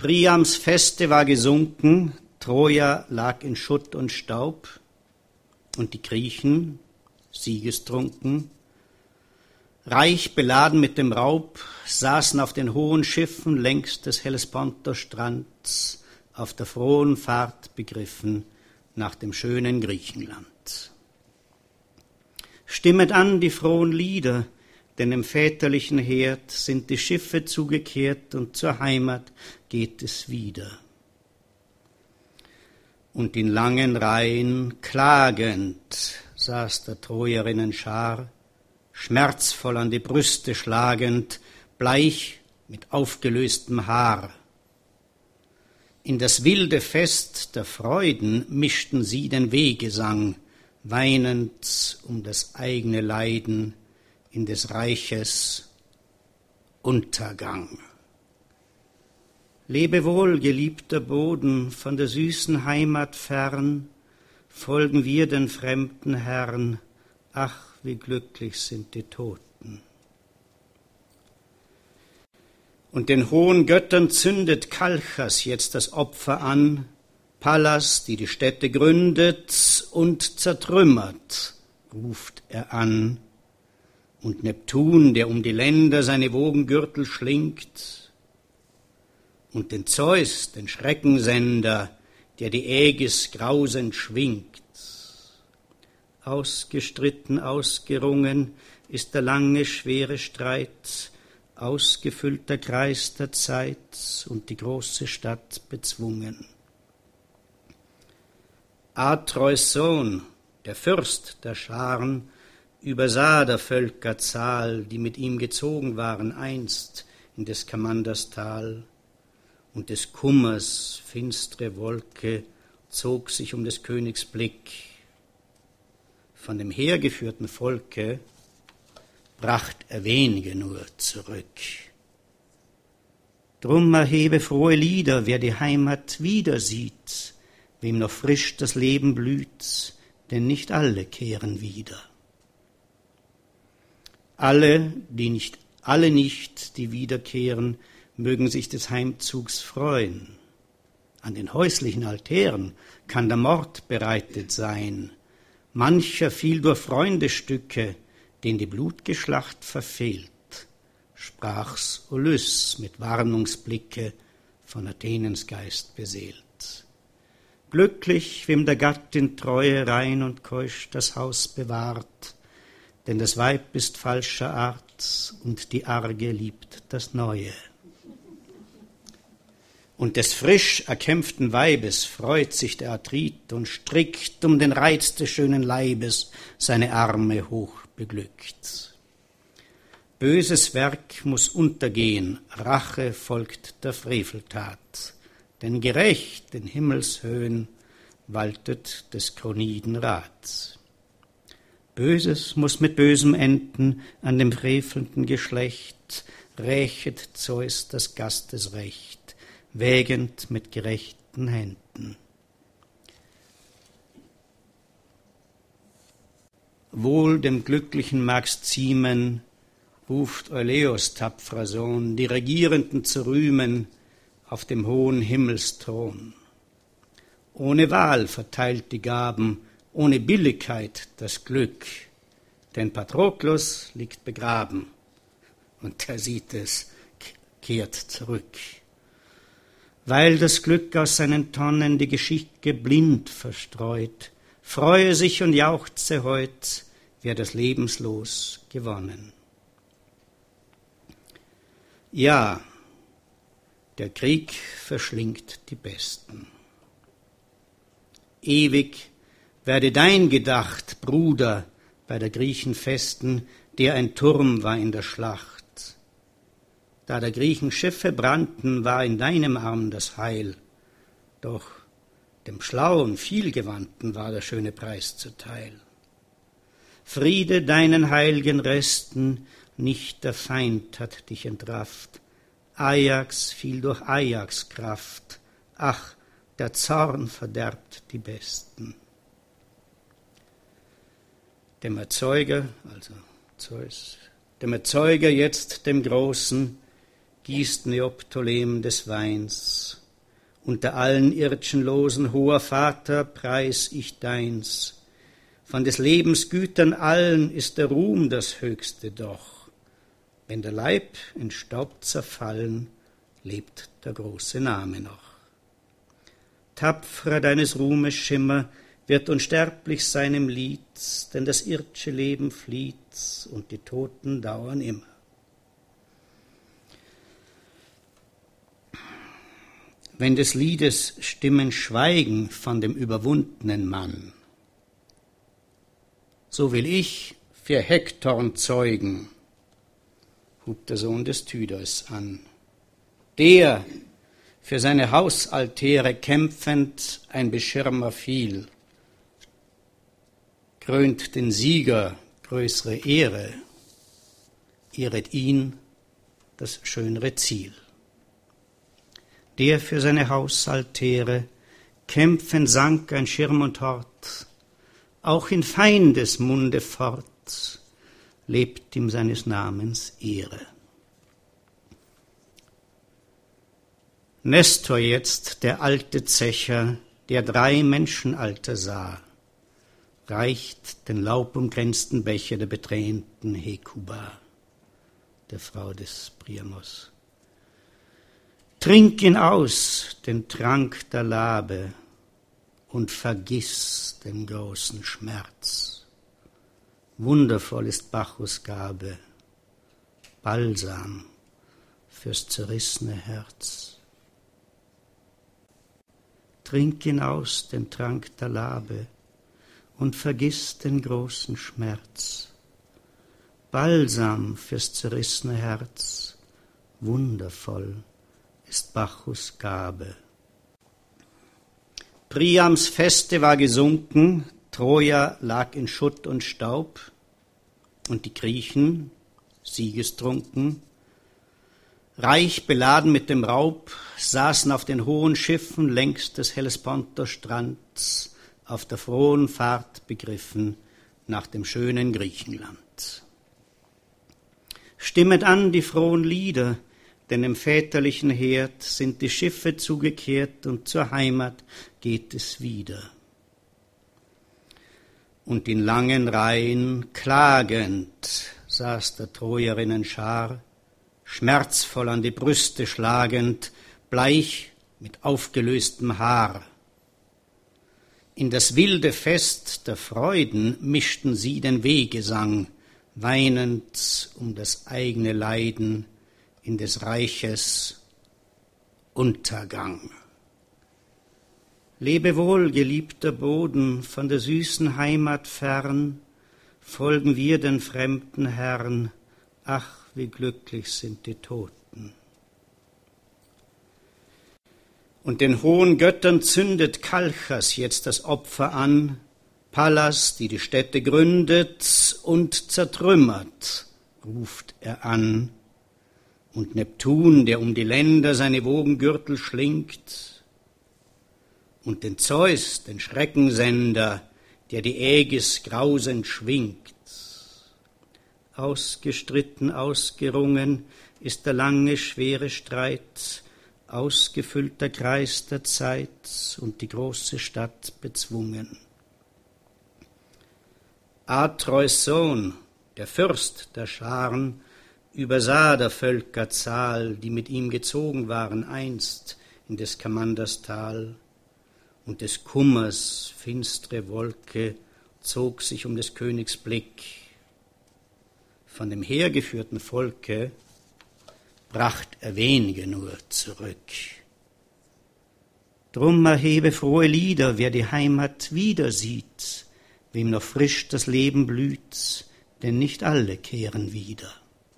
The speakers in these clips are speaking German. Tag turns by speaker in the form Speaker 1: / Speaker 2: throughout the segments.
Speaker 1: Priams Feste war gesunken, Troja lag in Schutt und Staub, und die Griechen, siegestrunken, reich beladen mit dem Raub, saßen auf den hohen Schiffen längs des Hellespontos-Strands, auf der frohen Fahrt begriffen nach dem schönen Griechenland. Stimmet an die frohen Lieder, denn im väterlichen Herd sind die Schiffe zugekehrt und zur Heimat geht es wieder. Und in langen Reihen klagend saß der Trojerinnen Schar, schmerzvoll an die Brüste schlagend, bleich mit aufgelöstem Haar. In das wilde Fest der Freuden mischten sie den Wehgesang, weinend um das eigene Leiden in des Reiches Untergang. Lebe wohl, geliebter Boden, von der süßen Heimat fern, folgen wir den fremden Herrn, ach, wie glücklich sind die Toten. Und den hohen Göttern zündet Kalchas jetzt das Opfer an, Pallas, die die Städte gründet und zertrümmert, ruft er an. Und Neptun, der um die Länder seine Wogengürtel schlingt, und den Zeus, den Schreckensender, der die Ägis grausend schwingt. Ausgestritten, ausgerungen ist der lange, schwere Streit, ausgefüllter Kreis der Zeit und die große Stadt bezwungen. Atreus Sohn, der Fürst der Scharen, übersah der Völker Zahl, die mit ihm gezogen waren einst in des Skamanders Tal, und des Kummers finstre Wolke zog sich um des Königs Blick. Von dem hergeführten Volke bracht er wenige nur zurück. Drum erhebe frohe Lieder, wer die Heimat wieder sieht, wem noch frisch das Leben blüht, denn nicht alle kehren wieder. Alle nicht, die wiederkehren, mögen sich des Heimzugs freuen. An den häuslichen Altären kann der Mord bereitet sein. Mancher fiel durch Freundestücke, den die Blutgeschlacht verfehlt, sprach's Ulys mit Warnungsblicke, von Athenens Geist beseelt. Glücklich, wem der Gattin Treue rein und keusch das Haus bewahrt, denn das Weib ist falscher Art und die Arge liebt das Neue. Und des frisch erkämpften Weibes freut sich der Athrit und strickt um den Reiz des schönen Leibes seine Arme hoch beglückt. Böses Werk muß untergehen, Rache folgt der Freveltat, denn gerecht in Himmelshöhen waltet des Kroniden Rat. Böses muß mit Bösem enden, an dem frevelnden Geschlecht rächet Zeus das Gastesrecht, wägend mit gerechten Händen. Wohl dem Glücklichen mag's ziemen, ruft Euleos tapferer Sohn, die Regierenden zu rühmen auf dem hohen Himmelsthron. Ohne Wahl verteilt die Gaben, ohne Billigkeit das Glück, denn Patroklos liegt begraben und er sieht es, kehrt zurück. Weil das Glück aus seinen Tonnen die Geschicke blind verstreut, freue sich und jauchze heut, wer das Lebenslos gewonnen. Ja, der Krieg verschlingt die Besten. Ewig werde dein gedacht, Bruder, bei der Griechen Festen, der ein Turm war in der Schlacht. Da der Griechen Schiffe brannten, war in deinem Arm das Heil. Doch dem schlauen, vielgewandten war der schöne Preis zuteil. Friede deinen heilgen Resten, nicht der Feind hat dich entrafft. Ajax fiel durch Ajax Kraft, ach, der Zorn verderbt die Besten. Dem Erzeuger, also Zeus, dem Erzeuger jetzt dem Großen, gießt Neoptolem des Weins. Unter allen irdschen Losen, hoher Vater, preis ich deins. Von des Lebens Gütern allen ist der Ruhm das Höchste doch. Wenn der Leib in Staub zerfallen, lebt der große Name noch. Tapferer deines Ruhmes Schimmer wird unsterblich seinem Lied, denn das irdische Leben flieht und die Toten dauern immer. Wenn des Liedes Stimmen schweigen von dem überwundenen Mann, so will ich für Hektorn zeugen, hub der Sohn des Tydeus an, der für seine Hausaltäre kämpfend ein Beschirmer fiel, krönt den Sieger größere Ehre, ehret ihn das schönere Ziel. Der für seine Hausaltäre kämpfen sank ein Schirm und Hort, auch in Feindesmunde fort, lebt ihm seines Namens Ehre. Nestor jetzt, der alte Zecher, der 3 Menschenalter sah, reicht den laubumgrenzten Becher der betränten Hekuba, der Frau des Priamos. Trink ihn aus, den Trank der Labe, und vergiss den großen Schmerz. Wundervoll ist Bacchus Gabe, Balsam fürs zerrissene Herz. Trink ihn aus, den Trank der Labe, und vergiss den großen Schmerz. Balsam fürs zerrissene Herz, wundervoll ist Bacchus Gabe. Priams Feste war gesunken, Troja lag in Schutt und Staub, und die Griechen, siegestrunken, reich beladen mit dem Raub, saßen auf den hohen Schiffen längs des Hellespontos-Strands, auf der frohen Fahrt begriffen nach dem schönen Griechenland. Stimmet an die frohen Lieder, denn im väterlichen Herd sind die Schiffe zugekehrt und zur Heimat geht es wieder. Und in langen Reihen klagend saß der Trojerinnen Schar, schmerzvoll an die Brüste schlagend, bleich mit aufgelöstem Haar. In das wilde Fest der Freuden mischten sie den Wehgesang, weinend um das eigene Leiden in des Reiches Untergang. Lebe wohl, geliebter Boden, von der süßen Heimat fern, folgen wir den fremden Herrn, ach, wie glücklich sind die Toten. Und den hohen Göttern zündet Kalchas jetzt das Opfer an, Pallas, die die Städte gründet und zertrümmert, ruft er an. Und Neptun, der um die Länder seine Wogengürtel schlingt, und den Zeus, den Schreckensender, der die Ägis grausend schwingt. Ausgestritten, ausgerungen ist der lange, schwere Streit, ausgefüllter Kreis der Zeit und die große Stadt bezwungen. Atreus Sohn, der Fürst der Scharen, übersah der Völker Zahl, die mit ihm gezogen waren einst in des Kamanders Tal, und des Kummers finstre Wolke zog sich um des Königs Blick. Von dem hergeführten Volke bracht er wenige nur zurück. Drum erhebe frohe Lieder, wer die Heimat wieder sieht, wem noch frisch das Leben blüht, denn nicht alle kehren wieder.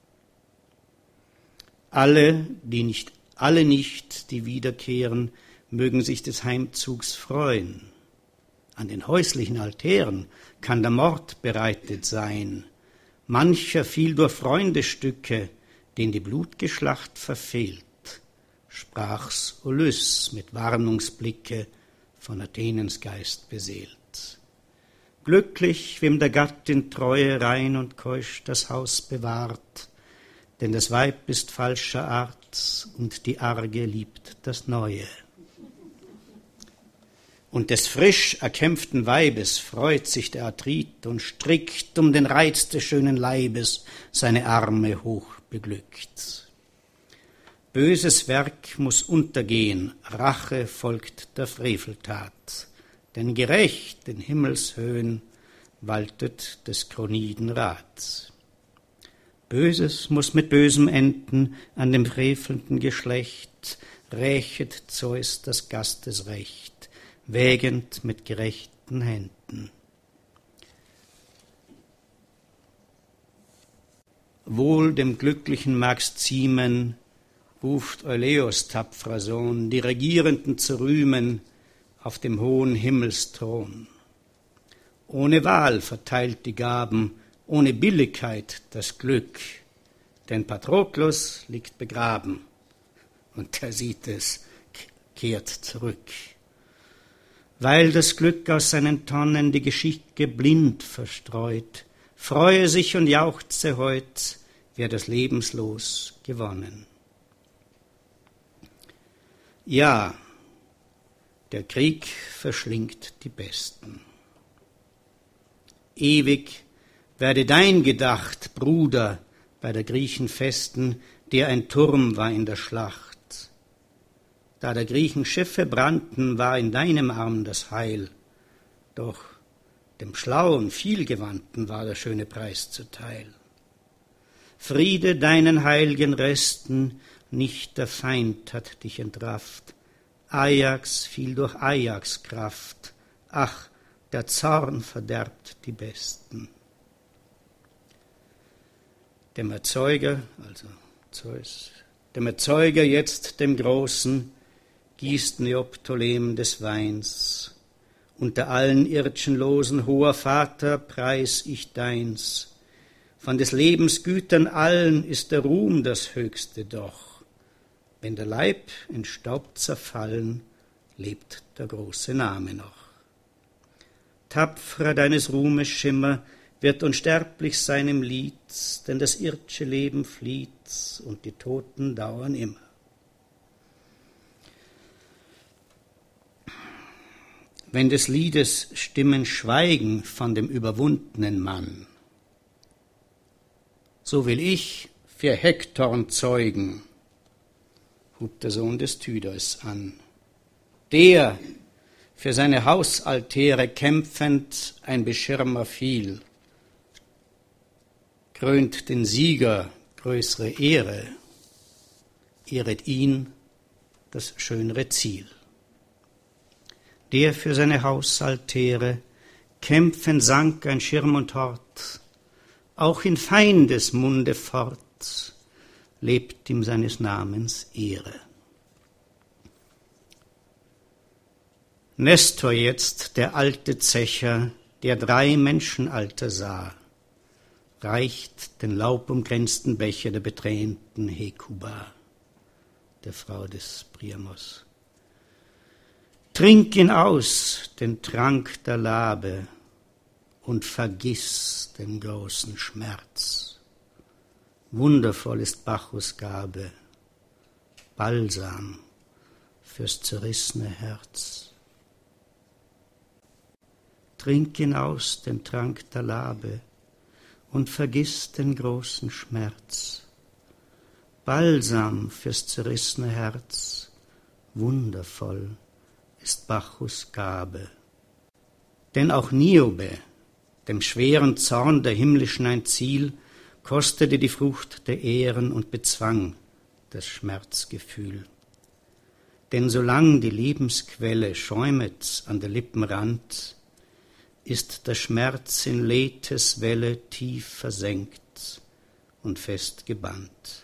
Speaker 1: Alle nicht, die wiederkehren, mögen sich des Heimzugs freuen. An den häuslichen Altären kann der Mord bereitet sein. Mancher fiel durch Freundestücke, den die Blutgeschlacht verfehlt, sprach's Ulys mit Warnungsblicke, von Athenens Geist beseelt. Glücklich, wem der Gattin Treue rein und keusch das Haus bewahrt, denn das Weib ist falscher Art, und die Arge liebt das Neue. Und des frisch erkämpften Weibes freut sich der Arthrit und strickt um den Reiz des schönen Leibes seine Arme hoch beglückt. Böses Werk muß untergehen, Rache folgt der Freveltat, denn gerecht in Himmelshöhen waltet des Kroniden Rat. Böses muß mit Bösem enden an dem frevelnden Geschlecht, rächet Zeus das Gastesrecht, wägend mit gerechten Händen. Wohl dem Glücklichen mag's ziemen, ruft Euleos tapferer Sohn, die Regierenden zu rühmen auf dem hohen Himmelsthron. Ohne Wahl verteilt die Gaben, ohne Billigkeit das Glück, denn Patroklos liegt begraben, und er sieht es, kehrt zurück. Weil das Glück aus seinen Tonnen die Geschicke blind verstreut, freue sich und jauchze heut, wer das Lebenslos gewonnen. Ja, der Krieg verschlingt die Besten. Ewig werde dein gedacht, Bruder, bei der Griechen Festen, der ein Turm war in der Schlacht. Da der Griechen Schiffe brannten, war in deinem Arm das Heil. Doch dem Schlauen, Vielgewandten war der schöne Preis zuteil. Friede deinen heilgen Resten, nicht der Feind hat dich entrafft. Ajax fiel durch Ajax Kraft. Ach, der Zorn verderbt die Besten. Dem Erzeuger, also Zeus, dem Erzeuger jetzt dem Großen, gießt Neoptolem des Weins. Unter allen irdschen Losen, hoher Vater, preis ich deins. Von des Lebens Gütern allen ist der Ruhm das Höchste doch. Wenn der Leib in Staub zerfallen, lebt der große Name noch. Tapferer deines Ruhmes Schimmer wird unsterblich sein im Lied, denn das irdische Leben flieht und die Toten dauern immer. Wenn des Liedes Stimmen schweigen von dem überwundenen Mann, so will ich für Hektorn zeugen, hub der Sohn des Tydeus an, der für seine Hausaltäre kämpfend ein Beschirmer fiel, krönt den Sieger größere Ehre, ehret ihn das schönere Ziel. Der für seine Hausaltäre kämpfen sank ein Schirm und Hort, auch in Feindesmunde fort lebt ihm seines Namens Ehre. Nestor jetzt, der alte Zecher, der 3 Menschenalter sah, reicht den laubumgrenzten Becher der betränten Hekuba, der Frau des Priamos. Trink ihn aus, den Trank der Labe, und vergiss den großen Schmerz. Wundervoll ist Bacchus Gabe, Balsam fürs zerrissene Herz. Trink ihn aus, den Trank der Labe, und vergiss den großen Schmerz. Balsam fürs zerrissene Herz, wundervoll ist Bacchus Gabe. Denn auch Niobe, dem schweren Zorn der Himmlischen ein Ziel, kostete die Frucht der Ehren und bezwang das Schmerzgefühl. Denn solang die Lebensquelle schäumet an der Lippenrand, ist der Schmerz in Lethes Welle tief versenkt und fest gebannt.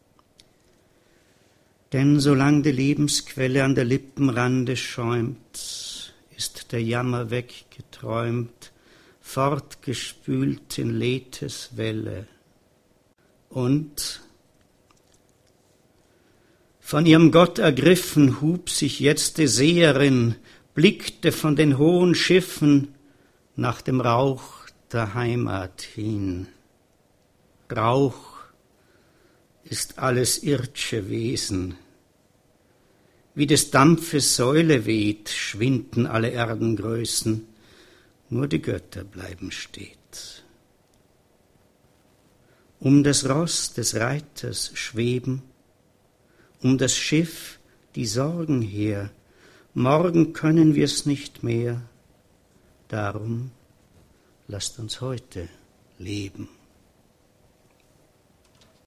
Speaker 1: Denn solang die Lebensquelle an der Lippenrande schäumt, ist der Jammer weggeträumt, fortgespült in Lethes Welle. Und von ihrem Gott ergriffen hub sich jetzt die Seherin, blickte von den hohen Schiffen nach dem Rauch der Heimat hin. Rauch ist alles ird'sche Wesen. Wie des Dampfes Säule weht, schwinden alle Erdengrößen, nur die Götter bleiben stets. Um das Ross des Reiters schweben, um das Schiff die Sorgen her, morgen können wir's nicht mehr, darum lasst uns heute leben.